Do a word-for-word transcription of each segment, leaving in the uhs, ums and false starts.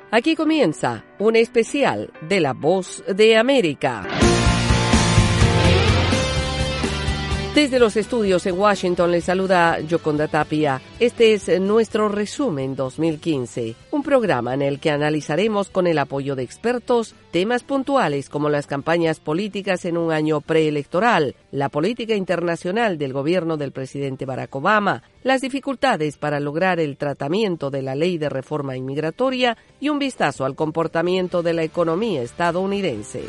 Aquí comienza un especial de La Voz de América. Desde los estudios en Washington les saluda Yoconda Tapia. Este es nuestro resumen dos mil quince, un programa en el que analizaremos con el apoyo de expertos temas puntuales como las campañas políticas en un año preelectoral, la política internacional del gobierno del presidente Barack Obama, las dificultades para lograr el tratamiento de la ley de reforma inmigratoria y un vistazo al comportamiento de la economía estadounidense.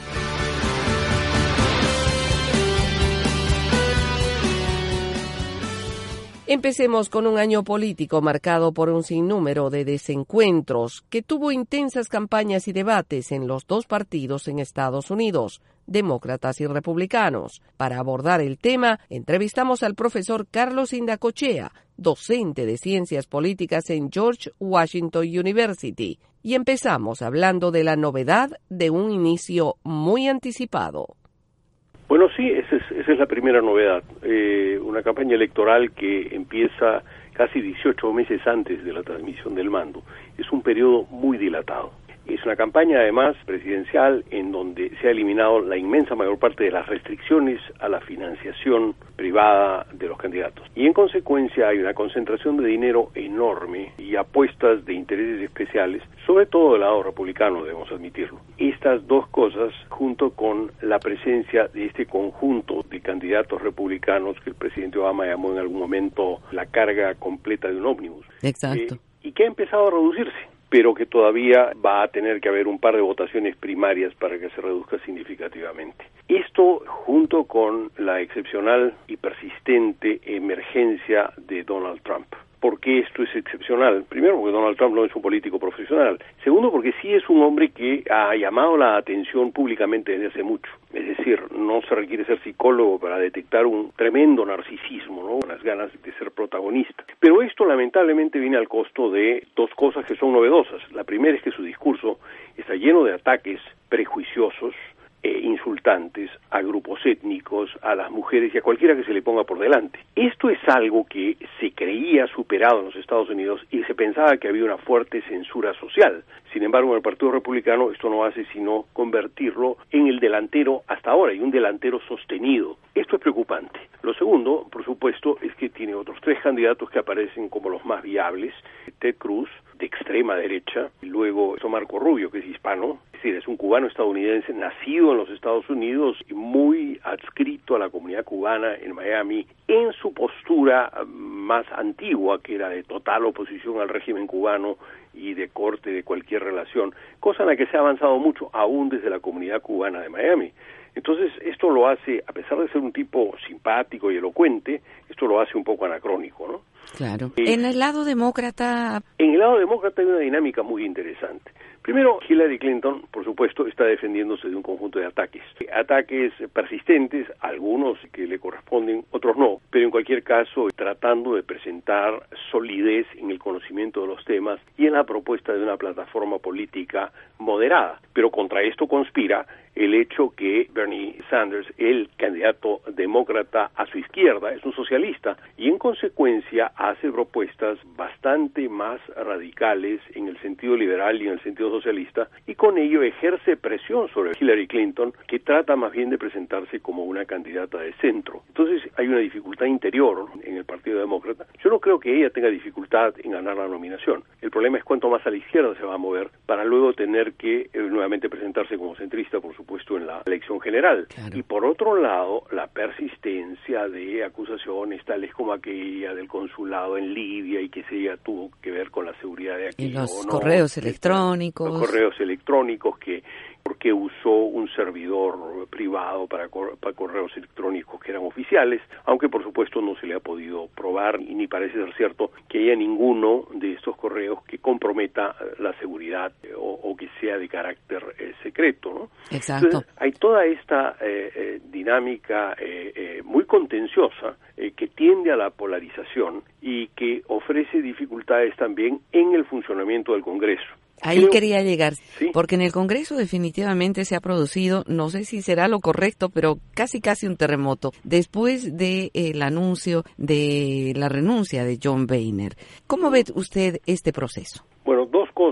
Empecemos con un año político marcado por un sinnúmero de desencuentros que tuvo intensas campañas y debates en los dos partidos en Estados Unidos, demócratas y republicanos. Para abordar el tema, entrevistamos al profesor Carlos Indacochea, docente de Ciencias Políticas en George Washington University, y empezamos hablando de la novedad de un inicio muy anticipado. Bueno, sí, esa es, esa es la primera novedad, eh, una campaña electoral que empieza casi dieciocho meses antes de la transmisión del mando. Es un periodo muy dilatado. Es una campaña, además, presidencial en donde se ha eliminado la inmensa mayor parte de las restricciones a la financiación privada de los candidatos. Y en consecuencia hay una concentración de dinero enorme y apuestas de intereses especiales, sobre todo del lado republicano, debemos admitirlo. Estas dos cosas, junto con la presencia de este conjunto de candidatos republicanos que el presidente Obama llamó en algún momento la carga completa de un ómnibus. Exacto. Eh, y que ha empezado a reducirse, pero que todavía va a tener que haber un par de votaciones primarias para que se reduzca significativamente. Esto, junto con la excepcional y persistente emergencia de Donald Trump. ¿Por qué esto es excepcional? Primero, porque Donald Trump no es un político profesional. Segundo, porque sí es un hombre que ha llamado la atención públicamente desde hace mucho. Es decir, no se requiere ser psicólogo para detectar un tremendo narcisismo, ¿no? Unas ganas de ser protagonista. Pero esto lamentablemente viene al costo de dos cosas que son novedosas. La primera es que su discurso está lleno de ataques prejuiciosos, Eh, insultantes a grupos étnicos, a las mujeres y a cualquiera que se le ponga por delante. Esto es algo que se creía superado en los Estados Unidos y se pensaba que había una fuerte censura social. Sin embargo, en el Partido Republicano esto no hace sino convertirlo en el delantero hasta ahora, y un delantero sostenido. Esto es preocupante. Lo segundo, por supuesto, es que tiene otros tres candidatos que aparecen como los más viables. Ted Cruz, de extrema derecha, y luego Marco Rubio, que es hispano, es decir, es un cubano estadounidense nacido en los Estados Unidos y muy adscrito a la comunidad cubana en Miami, en su postura más antigua, que era de total oposición al régimen cubano y de corte de cualquier relación, cosa en la que se ha avanzado mucho, aún desde la comunidad cubana de Miami. Entonces, esto lo hace, a pesar de ser un tipo simpático y elocuente, esto lo hace un poco anacrónico, ¿no? Claro. Eh, en el lado demócrata... En el lado demócrata hay una dinámica muy interesante. Primero, Hillary Clinton, por supuesto, está defendiéndose de un conjunto de ataques. Ataques persistentes, algunos que le corresponden, otros no, pero en cualquier caso tratando de presentar solidez en el conocimiento de los temas y en la propuesta de una plataforma política moderada. Pero contra esto conspira el hecho que Bernie Sanders, el candidato demócrata a su izquierda, es un socialista y en consecuencia hace propuestas bastante más radicales en el sentido liberal y en el sentido socialista, y con ello ejerce presión sobre Hillary Clinton, que trata más bien de presentarse como una candidata de centro. Entonces hay una dificultad interior en el Partido Demócrata. Yo no creo que ella tenga dificultad en ganar la nominación. El problema es cuánto más a la izquierda se va a mover para luego tener que eh, nuevamente presentarse como centrista, por supuesto, en la elección general. Claro. Y por otro lado, la persistencia de acusaciones tales como aquella del consulado en Libia y que se ella tuvo que ver con la seguridad de aquí. Y los ¿no? correos electrónicos. Los correos electrónicos que porque usó un servidor privado para, cor- para correos electrónicos que eran oficiales, aunque por supuesto no se le ha podido probar y ni parece ser cierto que haya ninguno de estos correos que comprometa la seguridad eh, o, o que sea de carácter eh, secreto, ¿no? Exacto. Entonces, hay toda esta eh, eh, dinámica eh, eh, muy contenciosa eh, que tiende a la polarización y que ofrece dificultades también en el funcionamiento del Congreso. Ahí Creo, quería llegar, ¿sí? Porque en el Congreso definitivamente se ha producido, no sé si será lo correcto, pero casi casi un terremoto, después del de, eh, anuncio de la renuncia de John Boehner. ¿Cómo ve usted este proceso? Bueno, dos cosas. Uno es que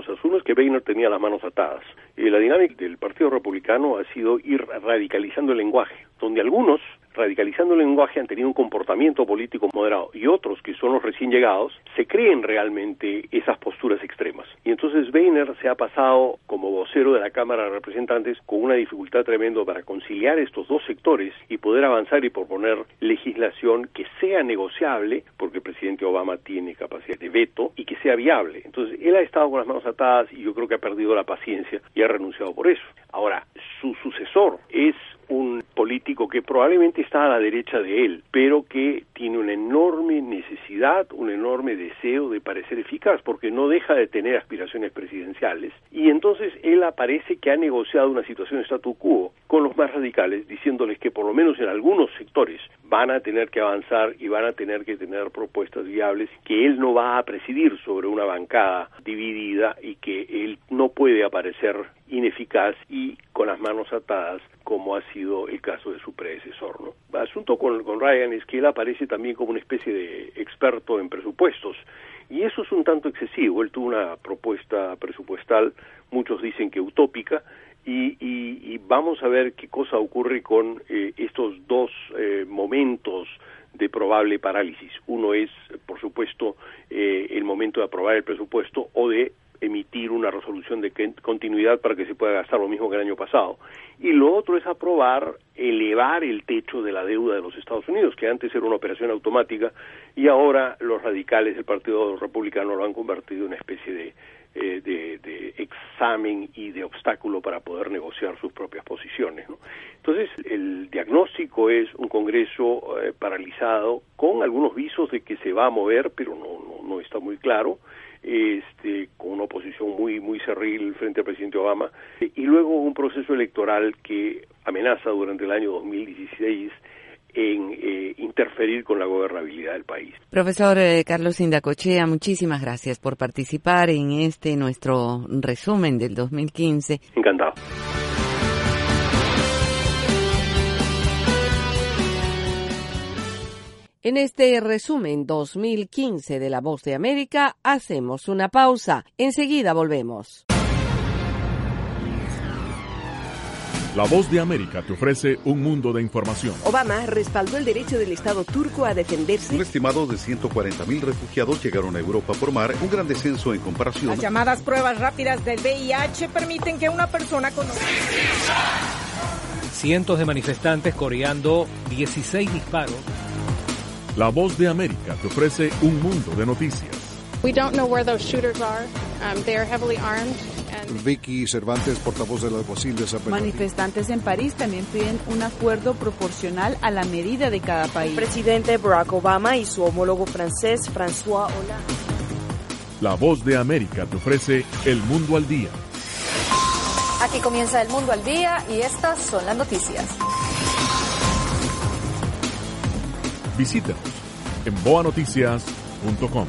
que Boehner tenía las manos atadas. Eh, la dinámica del Partido Republicano ha sido ir radicalizando el lenguaje, donde algunos, radicalizando el lenguaje, han tenido un comportamiento político moderado, y otros, que son los recién llegados, se creen realmente esas posturas extremas. Y entonces Boehner se ha pasado como vocero de la Cámara de Representantes con una dificultad tremenda para conciliar estos dos sectores y poder avanzar y proponer legislación que sea negociable, porque el presidente Obama tiene capacidad de veto, y que sea viable. Entonces él ha estado con las manos atadas y yo creo que ha perdido la paciencia y ha renunciado por eso. Ahora, su sucesor es un político que probablemente está a la derecha de él, pero que tiene una enorme necesidad, un enorme deseo de parecer eficaz, porque no deja de tener aspiraciones presidenciales, y entonces él aparece que ha negociado una situación statu quo con los más radicales, diciéndoles que por lo menos en algunos sectores van a tener que avanzar y van a tener que tener propuestas viables, que él no va a presidir sobre una bancada dividida y que él no puede aparecer ineficaz y con las manos atadas, como ha sido el caso de su predecesor, ¿no? El asunto con, con Ryan es que él aparece también como una especie de experto en presupuestos, y eso es un tanto excesivo. Él tuvo una propuesta presupuestal, muchos dicen que utópica, y, y, y vamos a ver qué cosa ocurre con eh, estos dos eh, momentos de probable parálisis. Uno es, por supuesto, eh, el momento de aprobar el presupuesto o de emitir una resolución de continuidad para que se pueda gastar lo mismo que el año pasado. Y lo otro es aprobar, elevar el techo de la deuda de los Estados Unidos, que antes era una operación automática, y ahora los radicales del Partido Republicano lo han convertido en una especie de, eh, de, de examen y de obstáculo para poder negociar sus propias posiciones, ¿no? Entonces, el diagnóstico es un Congreso eh, paralizado, con algunos visos de que se va a mover, pero no, no, no está muy claro, este con una oposición muy muy cerril frente al presidente Obama, y luego un proceso electoral que amenaza durante el año dos mil dieciséis en eh, interferir con la gobernabilidad del país. Profesor eh, Carlos Indacochea, muchísimas gracias por participar en este nuestro resumen del dos mil quince. Encantado. En este resumen dos mil quince de La Voz de América hacemos una pausa. Enseguida volvemos. La Voz de América te ofrece un mundo de información. Obama respaldó el derecho del Estado turco a defenderse. Un estimado de ciento cuarenta mil refugiados llegaron a Europa por mar, un gran descenso en comparación. Las llamadas pruebas rápidas del V I H permiten que una persona conozca. Cientos de manifestantes coreando dieciséis disparos. La Voz de América te ofrece un mundo de noticias. We don't know where those shooters are. Um, they are heavily armed. And... Vicky Cervantes, portavoz del alguacil de San Bernardino. Manifestantes en París también piden un acuerdo proporcional a la medida de cada país. El presidente Barack Obama y su homólogo francés François Hollande. La Voz de América te ofrece El Mundo al Día. Aquí comienza El Mundo al Día y estas son las noticias. Visítanos en boa noticias punto com.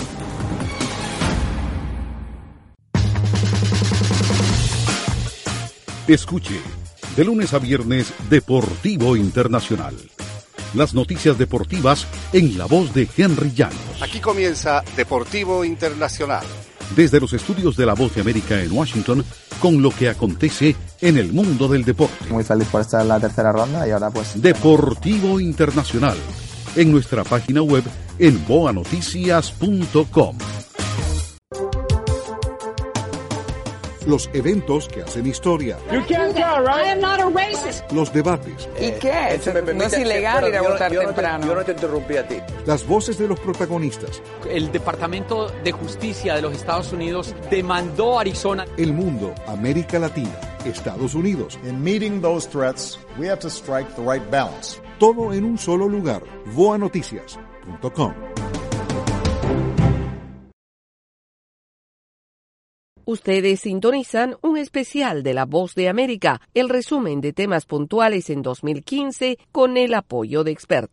Escuche, de lunes a viernes, Deportivo Internacional. Las noticias deportivas en la voz de Henry Llanos. Aquí comienza Deportivo Internacional. Desde los estudios de La Voz de América en Washington, con lo que acontece en el mundo del deporte. Muy feliz por estar en la tercera ronda y ahora pues... Deportivo Internacional, en nuestra página web en boa noticias punto com. Los eventos que hacen historia. You can't tell, right? I am not a racist. Los debates. ¿Y qué? Eh, no es ilegal ir a votar yo temprano. No te, yo no te interrumpí a ti. Las voces de los protagonistas. El Departamento de Justicia de los Estados Unidos demandó a Arizona. El mundo, América Latina, Estados Unidos. In meeting those threats, we have to strike the right balance. Todo en un solo lugar. boa noticias punto com. Ustedes sintonizan un especial de La Voz de América, el resumen de temas puntuales en dos mil quince con el apoyo de expertos.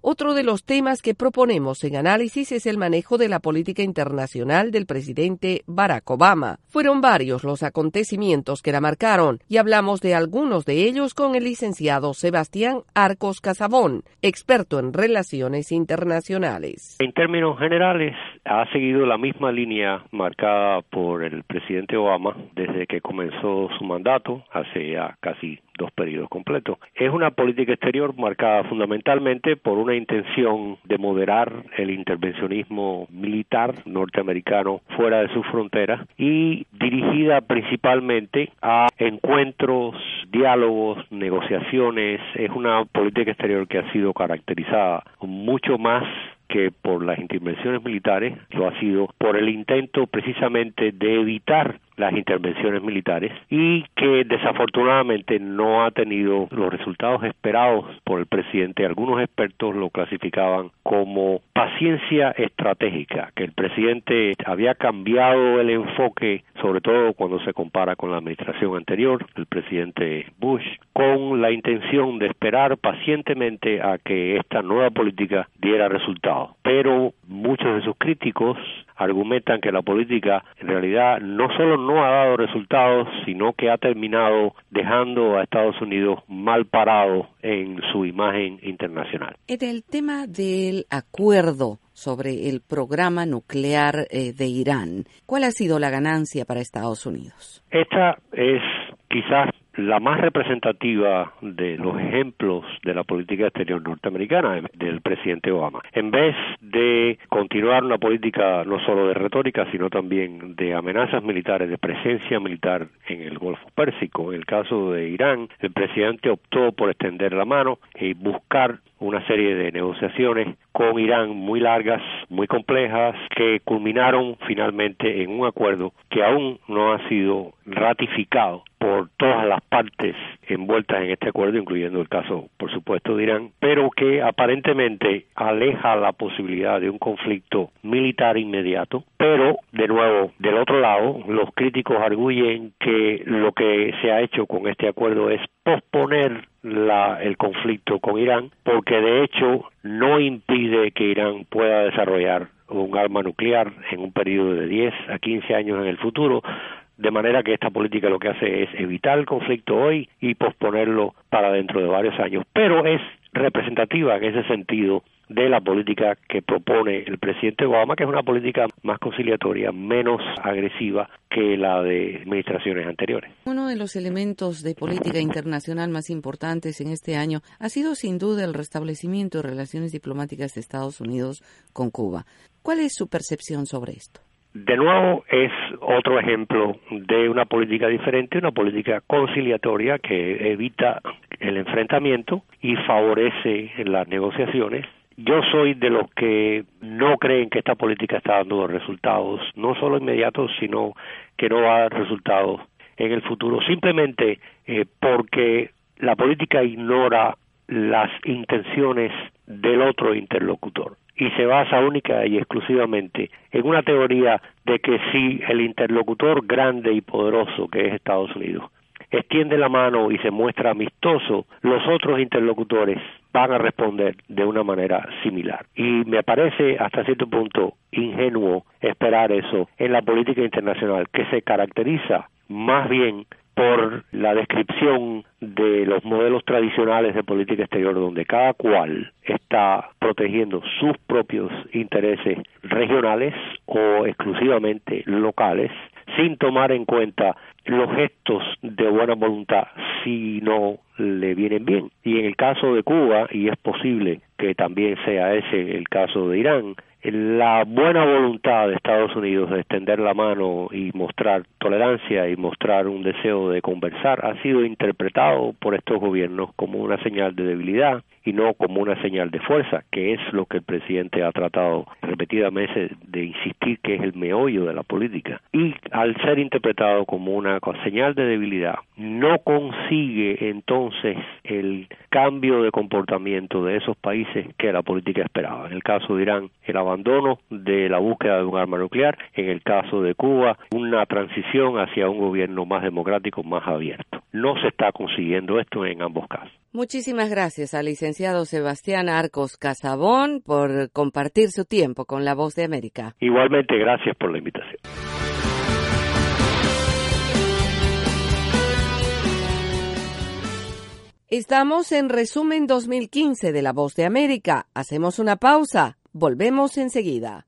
Otro de los temas que proponemos en análisis es el manejo de la política internacional del presidente Barack Obama. Fueron varios los acontecimientos que la marcaron y hablamos de algunos de ellos con el licenciado Sebastián Arcos Casabón, experto en relaciones internacionales. En términos generales, ha seguido la misma línea marcada por el presidente Obama desde que comenzó su mandato, hace ya casi dos periodos completos. Es una política exterior marcada fundamentalmente por una intención de moderar el intervencionismo militar norteamericano fuera de sus fronteras y dirigida principalmente a encuentros, diálogos, negociaciones. Es una política exterior que ha sido caracterizada mucho más que por las intervenciones militares, lo ha sido por el intento precisamente de evitar las intervenciones militares y que desafortunadamente no ha tenido los resultados esperados por el presidente. Algunos expertos lo clasificaban como paciencia estratégica, que el presidente había cambiado el enfoque, sobre todo cuando se compara con la administración anterior, el presidente Bush, con la intención de esperar pacientemente a que esta nueva política diera resultados. Pero muchos de sus críticos argumentan que la política en realidad no solo no ha dado resultados, sino que ha terminado dejando a Estados Unidos mal parado en su imagen internacional. En el tema del acuerdo sobre el programa nuclear eh, de Irán, ¿cuál ha sido la ganancia para Estados Unidos? Esta es quizás la más representativa de los ejemplos de la política exterior norteamericana del presidente Obama. En vez de continuar una política no solo de retórica, sino también de amenazas militares, de presencia militar en el Golfo Pérsico, en el caso de Irán, el presidente optó por extender la mano y buscar una serie de negociaciones con Irán muy largas, muy complejas, que culminaron finalmente en un acuerdo que aún no ha sido ratificado por todas las partes envueltas en este acuerdo, incluyendo el caso, por supuesto, de Irán, pero que aparentemente aleja la posibilidad de un conflicto militar inmediato. Pero, de nuevo, del otro lado, los críticos arguyen que lo que se ha hecho con este acuerdo es posponer la, el conflicto con Irán, porque de hecho no impide que Irán pueda desarrollar un arma nuclear en un periodo de diez a quince años en el futuro, de manera que esta política lo que hace es evitar el conflicto hoy y posponerlo para dentro de varios años, pero es representativa en ese sentido de la política que propone el presidente Obama, que es una política más conciliatoria, menos agresiva que la de administraciones anteriores. Uno de los elementos de política internacional más importantes en este año ha sido sin duda el restablecimiento de relaciones diplomáticas de Estados Unidos con Cuba. ¿Cuál es su percepción sobre esto? De nuevo, es otro ejemplo de una política diferente, una política conciliatoria que evita el enfrentamiento y favorece las negociaciones. Yo soy de los que no creen que esta política está dando resultados, no solo inmediatos, sino que no va a dar resultados en el futuro, simplemente eh, porque la política ignora las intenciones del otro interlocutor y se basa única y exclusivamente en una teoría de que si el interlocutor grande y poderoso que es Estados Unidos extiende la mano y se muestra amistoso, los otros interlocutores van a responder de una manera similar. Y me parece hasta cierto punto ingenuo esperar eso en la política internacional, que se caracteriza más bien por la descripción de los modelos tradicionales de política exterior, donde cada cual está protegiendo sus propios intereses regionales o exclusivamente locales, sin tomar en cuenta los gestos de buena voluntad si no le vienen bien. Y en el caso de Cuba, y es posible que también sea ese el caso de Irán, la buena voluntad de Estados Unidos de extender la mano y mostrar tolerancia y mostrar un deseo de conversar ha sido interpretado por estos gobiernos como una señal de debilidad y no como una señal de fuerza, que es lo que el presidente ha tratado repetidamente de insistir que es el meollo de la política. Y al ser interpretado como una señal de debilidad, no consigue entonces el cambio de comportamiento de esos países que la política esperaba. En el caso de Irán, el abandono de la búsqueda de un arma nuclear; en el caso de Cuba, una transición hacia un gobierno más democrático, más abierto. no se está consiguiendo esto en ambos casos. Muchísimas gracias al licenciado Sebastián Arcos Casabón por compartir su tiempo con La Voz de América. Igualmente, gracias por la invitación. Estamos en Resumen dos mil quince de La Voz de América. Hacemos una pausa. Volvemos enseguida.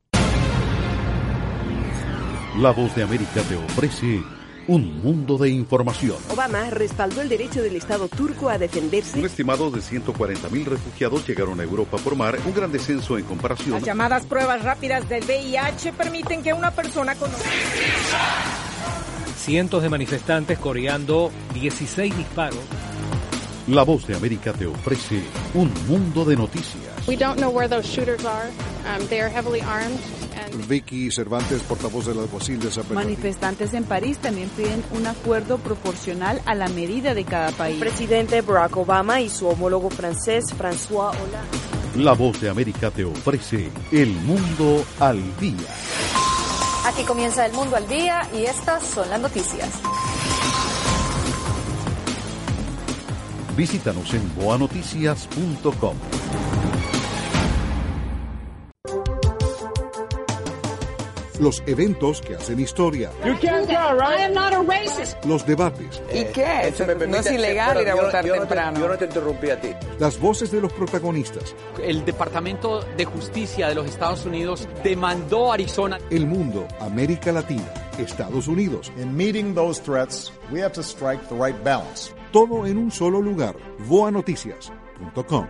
La Voz de América te ofrece un mundo de información. Obama respaldó el derecho del Estado turco a defenderse. Un estimado de ciento cuarenta mil refugiados llegaron a Europa por mar, un gran descenso en comparación. Las llamadas pruebas rápidas del V I H permiten que una persona conozca. Cientos de manifestantes coreando dieciséis disparos. La Voz de América te ofrece un mundo de noticias. We don't know where those shooters are. Um, they are heavily armed. And... Vicky Cervantes, portavoz del alguacil de San Bernardino. Manifestantes en París también piden un acuerdo proporcional a la medida de cada país. El presidente Barack Obama y su homólogo francés François Hollande. La Voz de América te ofrece El Mundo al Día. Aquí comienza El Mundo al Día y estas son las noticias. Visítanos en boa noticias punto com. Los eventos que hacen historia. You can't tell, right? I am not a racist. Los debates. ¿Y qué? No es ilegal ir a votar temprano. Yo no te interrumpí a ti. Las voces de los protagonistas. El Departamento de Justicia de los Estados Unidos demandó a Arizona. El mundo, América Latina, Estados Unidos. In meeting those threats, we have to strike the right balance. Todo en un solo lugar. boa noticias punto com.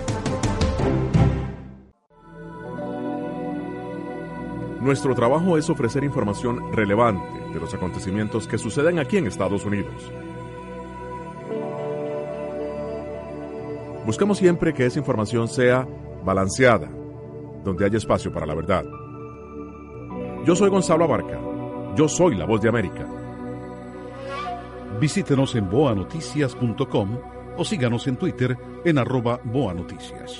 Nuestro trabajo es ofrecer información relevante de los acontecimientos que suceden aquí en Estados Unidos. Buscamos siempre que esa información sea balanceada, donde haya espacio para la verdad. Yo soy Gonzalo Abarca. Yo soy La Voz de América. Visítenos en boa noticias punto com o síganos en Twitter en arroba boanoticias.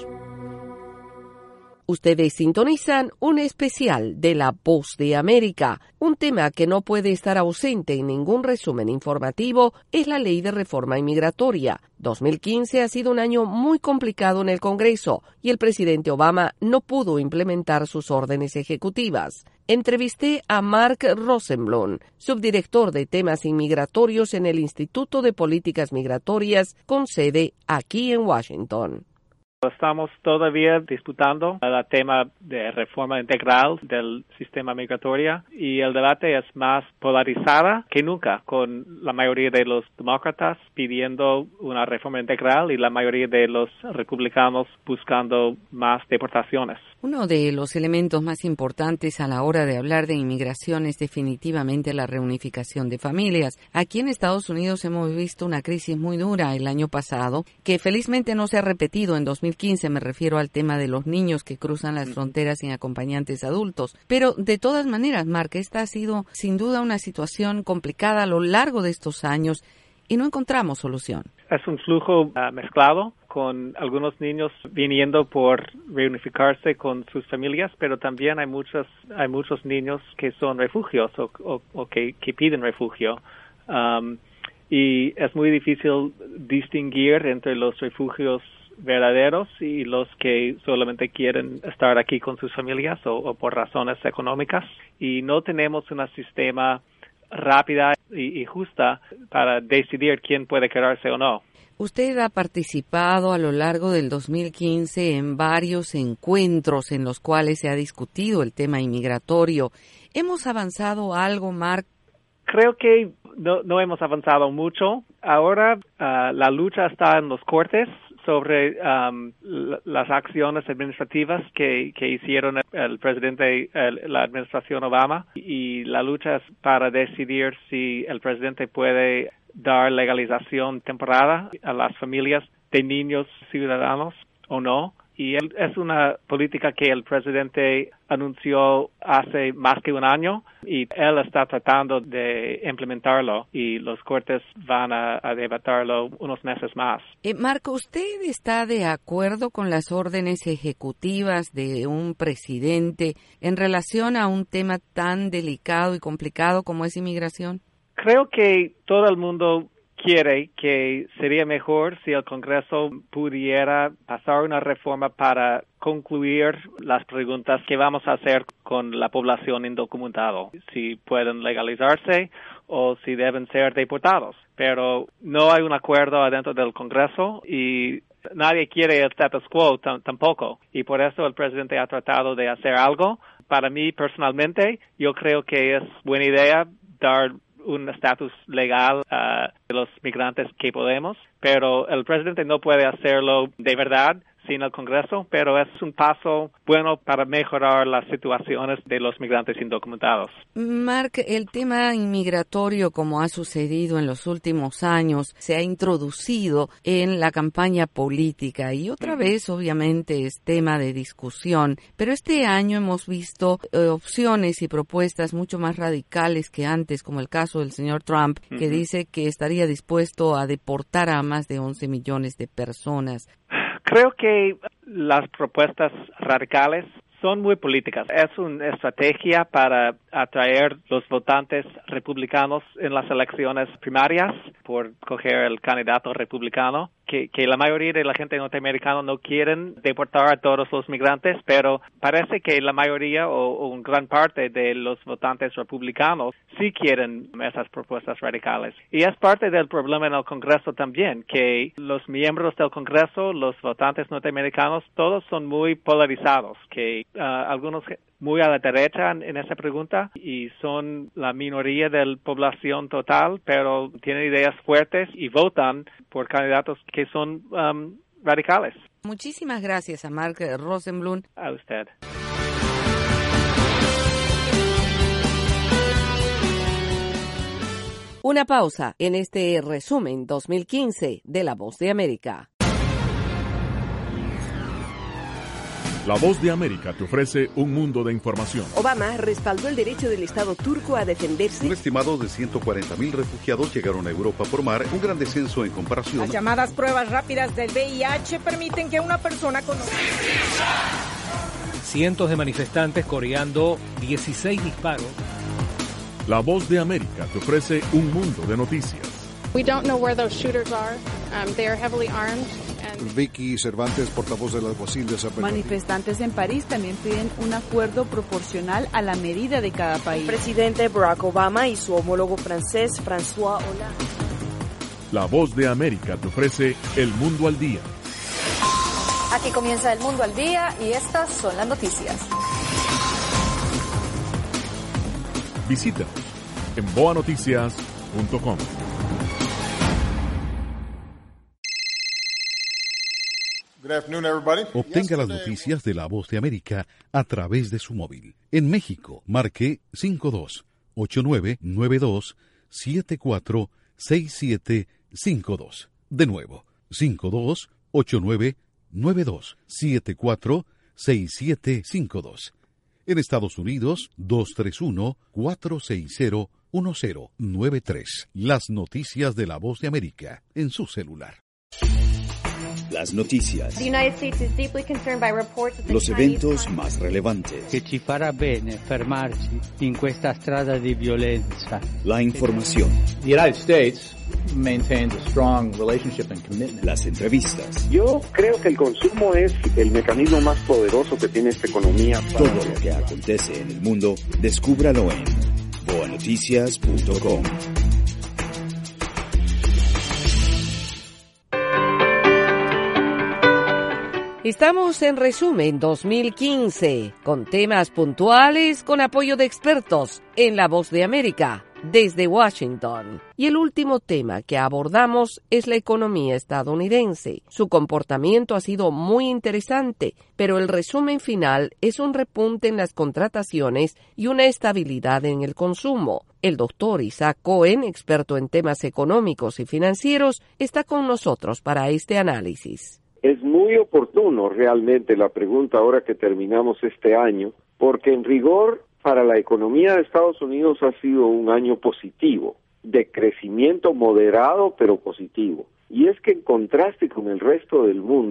Ustedes sintonizan un especial de La Voz de América. Un tema que no puede estar ausente en ningún resumen informativo es la Ley de Reforma Inmigratoria. dos mil quince ha sido un año muy complicado en el Congreso y el presidente Obama no pudo implementar sus órdenes ejecutivas. Entrevisté a Mark Rosenblum, subdirector de temas inmigratorios en el Instituto de Políticas Migratorias, con sede aquí en Washington. Estamos todavía disputando el tema de reforma integral del sistema migratorio y el debate es más polarizada que nunca, con la mayoría de los demócratas pidiendo una reforma integral y la mayoría de los republicanos buscando más deportaciones. Uno de los elementos más importantes a la hora de hablar de inmigración es definitivamente la reunificación de familias. Aquí en Estados Unidos hemos visto una crisis muy dura el año pasado, que felizmente no se ha repetido en dos mil quince, me refiero al tema de los niños que cruzan las fronteras sin acompañantes adultos. Pero de todas maneras, Mark, esta ha sido sin duda una situación complicada a lo largo de estos años y no encontramos solución. Es un flujo uh, mezclado, con algunos niños viniendo por reunificarse con sus familias, pero también hay muchos hay muchos niños que son refugios o, o, o que, que piden refugio. Um, y es muy difícil distinguir entre los refugios verdaderos y los que solamente quieren estar aquí con sus familias o, o por razones económicas. Y no tenemos un sistema rápida y, y justa para decidir quién puede quedarse o no. Usted ha participado a lo largo del dos mil quince en varios encuentros en los cuales se ha discutido el tema inmigratorio. ¿Hemos avanzado algo, Mark? Creo que no, no hemos avanzado mucho. Ahora uh, la lucha está en los cortes sobre um, l- las acciones administrativas que, que hicieron el, el presidente, el, la administración Obama, y la lucha es para decidir si el presidente puede dar legalización temporal a las familias de niños ciudadanos o no. Y es una política que el presidente anunció hace más que un año y él está tratando de implementarlo y los cortes van a, a debatirlo unos meses más. Eh, Marco, ¿usted está de acuerdo con las órdenes ejecutivas de un presidente en relación a un tema tan delicado y complicado como es inmigración? Creo que todo el mundo quiere que sería mejor si el Congreso pudiera pasar una reforma para concluir las preguntas que vamos a hacer con la población indocumentada, si pueden legalizarse o si deben ser deportados. Pero no hay un acuerdo adentro del Congreso y nadie quiere el status quo t- tampoco. Y por eso el presidente ha tratado de hacer algo. Para mí, personalmente, yo creo que es buena idea dar un estatus legal a uh, los migrantes que podemos, pero el presidente no puede hacerlo de verdad sin el Congreso, pero es un paso bueno para mejorar las situaciones de los migrantes indocumentados. Mark, el tema inmigratorio, como ha sucedido en los últimos años, se ha introducido en la campaña política y otra vez, obviamente, es tema de discusión, pero este año hemos visto eh, opciones y propuestas mucho más radicales que antes, como el caso del señor Trump, que uh-huh. dice que estaría dispuesto a deportar a más de once millones de personas. Creo que las propuestas radicales son muy políticas. Es una estrategia para atraer los votantes republicanos en las elecciones primarias por coger el candidato republicano. Que, que la mayoría de la gente norteamericana no quieren deportar a todos los migrantes, pero parece que la mayoría o, o una gran parte de los votantes republicanos sí quieren esas propuestas radicales. Y es parte del problema en el Congreso también, que los miembros del Congreso, los votantes norteamericanos, todos son muy polarizados, que uh, algunos muy a la derecha en, en esa pregunta y son la minoría de la población total, pero tienen ideas fuertes y votan por candidatos que son um, radicales. Muchísimas gracias a Mark Rosenblum. A usted. Una pausa en este resumen dos mil quince de La Voz de América. La Voz de América te ofrece un mundo de información. Obama respaldó el derecho del Estado turco a defenderse. Un estimado de ciento cuarenta mil refugiados llegaron a Europa por mar, un gran descenso en comparación. Las llamadas pruebas rápidas del V I H permiten que una persona conozca. Cientos de manifestantes coreando dieciséis disparos. La Voz de América te ofrece un mundo de noticias. We don't know where those shooters are. Um, they are heavily armed. Vicky Cervantes, portavoz del alguacil de San Bernardino. Manifestantes en París también piden un acuerdo proporcional a la medida de cada país. El presidente Barack Obama y su homólogo francés François Hollande. La Voz de América te ofrece El Mundo al Día. Aquí comienza El Mundo al Día y estas son las noticias. Visítanos en boa noticias punto com. Obtenga las noticias de La Voz de América a través de su móvil. En México, marque cinco dos ocho nueve nueve dos siete cuatro seis siete cinco dos. De nuevo, cinco dos ocho nueve nueve dos siete cuatro seis siete cinco dos. En Estados Unidos, dos tres uno cuatro seis cero uno cero nueve tres. Las noticias de La Voz de América en su celular. Las noticias. Los eventos más relevantes. Che ci farà bene fermarci in questa strada di violenza. La información. The United States maintains a strong relationship and commitment. Las entrevistas. Yo creo que el consumo es el mecanismo más poderoso que tiene esta economía. Todo lo que acontece en el mundo, descúbralo en boa noticias punto com. Estamos en Resumen dos mil quince, con temas puntuales con apoyo de expertos en La Voz de América, desde Washington. Y el último tema que abordamos es la economía estadounidense. Su comportamiento ha sido muy interesante, pero el resumen final es un repunte en las contrataciones y una estabilidad en el consumo. El doctor Isaac Cohen, experto en temas económicos y financieros, está con nosotros para este análisis. Es muy oportuno realmente la pregunta ahora que terminamos este año, porque en rigor para la economía de Estados Unidos ha sido un año positivo, de crecimiento moderado pero positivo. Y es que en contraste con el resto del mundo,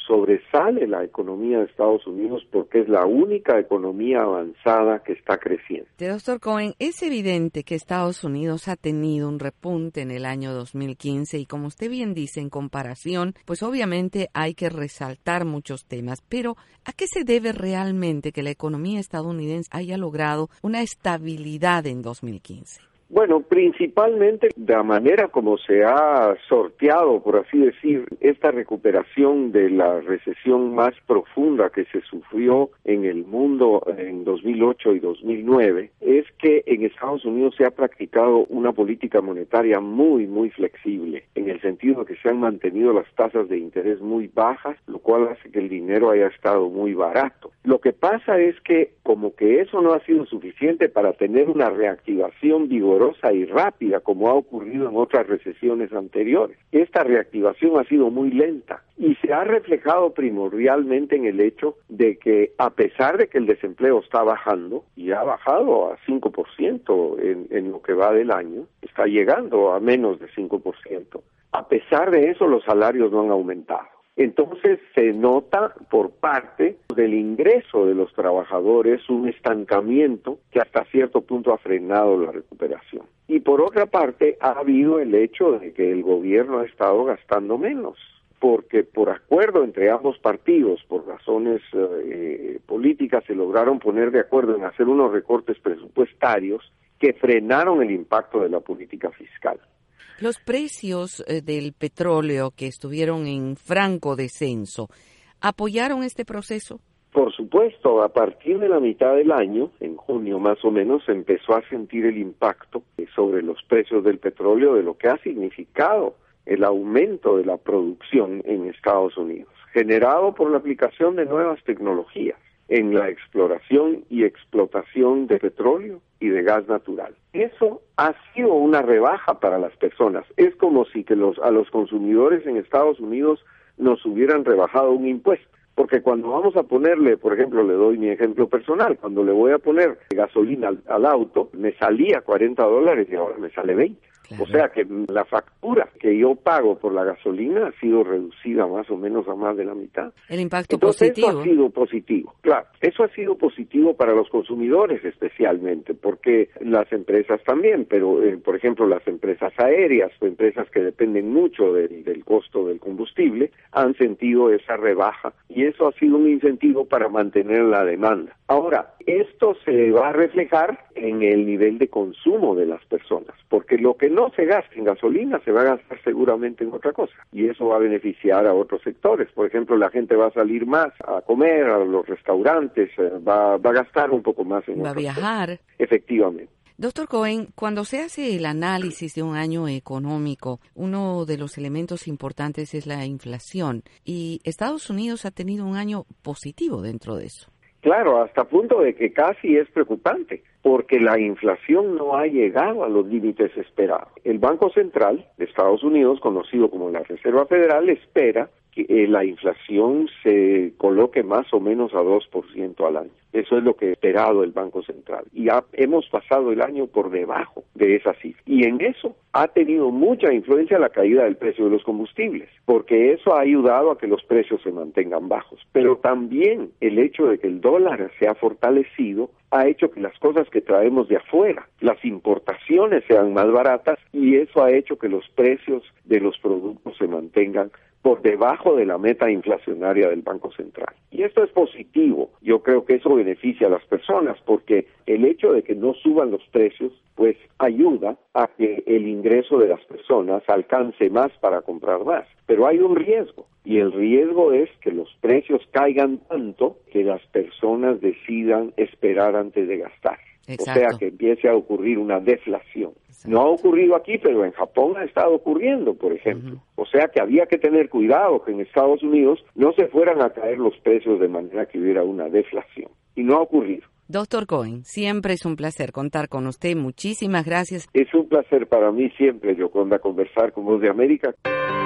sobresale la economía de Estados Unidos porque es la única economía avanzada que está creciendo. Doctor Cohen, es evidente que Estados Unidos ha tenido un repunte en el año dos mil quince y como usted bien dice, en comparación, pues obviamente hay que resaltar muchos temas, pero ¿a qué se debe realmente que la economía estadounidense haya logrado una estabilidad en dos mil quince? Bueno, principalmente la manera como se ha sorteado, por así decir, esta recuperación de la recesión más profunda que se sufrió en el mundo en dos mil ocho y dos mil nueve, es que en Estados Unidos se ha practicado una política monetaria muy, muy flexible, en el sentido de que se han mantenido las tasas de interés muy bajas, lo cual hace que el dinero haya estado muy barato. Lo que pasa es que como que eso no ha sido suficiente para tener una reactivación vigorosa y rápida como ha ocurrido en otras recesiones anteriores. Esta reactivación ha sido muy lenta y se ha reflejado primordialmente en el hecho de que a pesar de que el desempleo está bajando y ha bajado a cinco por ciento en, en lo que va del año, está llegando a menos de cinco por ciento. A pesar de eso los salarios no han aumentado. Entonces se nota por parte del ingreso de los trabajadores un estancamiento que hasta cierto punto ha frenado la recuperación. Y por otra parte ha habido el hecho de que el gobierno ha estado gastando menos, porque por acuerdo entre ambos partidos, por razones eh, políticas, se lograron poner de acuerdo en hacer unos recortes presupuestarios que frenaron el impacto de la política fiscal. Los precios eh, del petróleo que estuvieron en franco descenso, ¿apoyaron este proceso? Por supuesto, a partir de la mitad del año, en junio más o menos, se empezó a sentir el impacto sobre los precios del petróleo de lo que ha significado el aumento de la producción en Estados Unidos, generado por la aplicación de nuevas tecnologías en la exploración y explotación de petróleo y de gas natural. Eso ha sido una rebaja para las personas. Es como si que los a los consumidores en Estados Unidos nos hubieran rebajado un impuesto. Porque cuando vamos a ponerle, por ejemplo, le doy mi ejemplo personal, cuando le voy a poner gasolina al, al auto, me salía cuarenta dólares y ahora me sale veinte. Claro. O sea que la factura que yo pago por la gasolina ha sido reducida más o menos a más de la mitad. El impacto Entonces, positivo. Eso ha sido positivo, claro. Eso ha sido positivo para los consumidores especialmente, porque las empresas también, pero eh, por ejemplo las empresas aéreas o empresas que dependen mucho del, del costo del combustible han sentido esa rebaja y eso ha sido un incentivo para mantener la demanda. Ahora, esto se va a reflejar en el nivel de consumo de las personas, porque lo que no se gasta en gasolina se va a gastar seguramente en otra cosa y eso va a beneficiar a otros sectores. Por ejemplo, la gente va a salir más a comer, a los restaurantes, va, va a gastar un poco más en va a viajar. Cosas. Efectivamente. Doctor Cohen, cuando se hace el análisis de un año económico, uno de los elementos importantes es la inflación y Estados Unidos ha tenido un año positivo dentro de eso. Claro, hasta punto de que casi es preocupante, porque la inflación no ha llegado a los límites esperados. El Banco Central de Estados Unidos, conocido como la Reserva Federal, espera que eh, la inflación se coloque más o menos a dos por ciento al año. Eso es lo que ha esperado el Banco Central. Y ha, hemos pasado el año por debajo de esa cifra. Y en eso ha tenido mucha influencia la caída del precio de los combustibles, porque eso ha ayudado a que los precios se mantengan bajos. Pero también el hecho de que el dólar se ha fortalecido ha hecho que las cosas que traemos de afuera, las importaciones sean más baratas y eso ha hecho que los precios de los productos se mantengan por debajo de la meta inflacionaria del Banco Central. Y esto es positivo. Yo creo que eso beneficia a las personas porque el hecho de que no suban los precios pues ayuda a que el ingreso de las personas alcance más para comprar más. Pero hay un riesgo y el riesgo es que los precios caigan tanto que las personas decidan esperar antes de gastar. Exacto. O sea, que empiece a ocurrir una deflación. Exacto. No ha ocurrido aquí, pero en Japón ha estado ocurriendo, por ejemplo. Uh-huh. O sea, que había que tener cuidado que en Estados Unidos no se fueran a caer los precios de manera que hubiera una deflación. Y no ha ocurrido. Doctor Cohen, siempre es un placer contar con usted. Muchísimas gracias. Es un placer para mí siempre, Yoconda, conversar con Voz de América.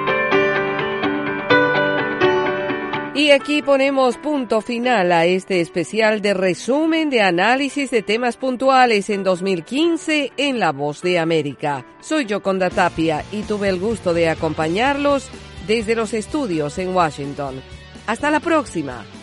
Y aquí ponemos punto final a este especial de resumen de análisis de temas puntuales en dos mil quince en La Voz de América. Soy Yoconda Tapia y tuve el gusto de acompañarlos desde los estudios en Washington. Hasta la próxima.